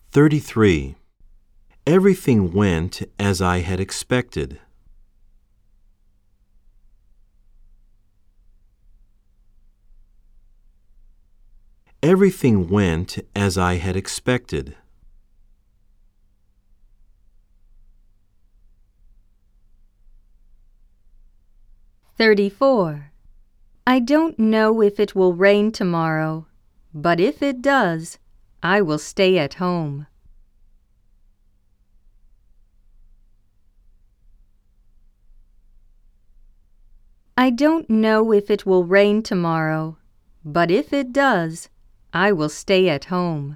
33. Everything went as I had expected. Everything went as I had expected. 34. I don't know if it will rain tomorrow, but if it does, I will stay at home. I don't know if it will rain tomorrow, but if it does, I will stay at home.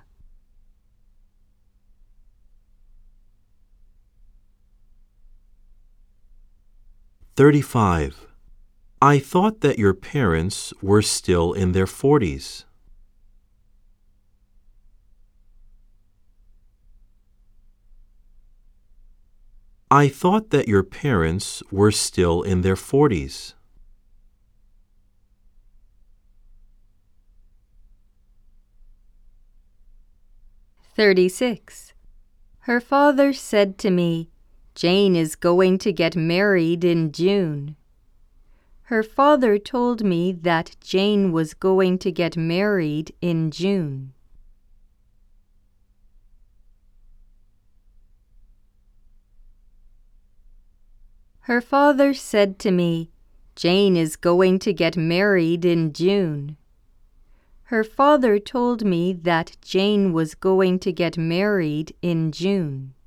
35. I thought that your parents were still in their 40s. I thought that your parents were still in their 40s. 36. Her father said to me, Jane is going to get married in June. Her father told me that Jane was going to get married in June. Her father said to me, Jane is going to get married in June. Her father told me that Jane was going to get married in June.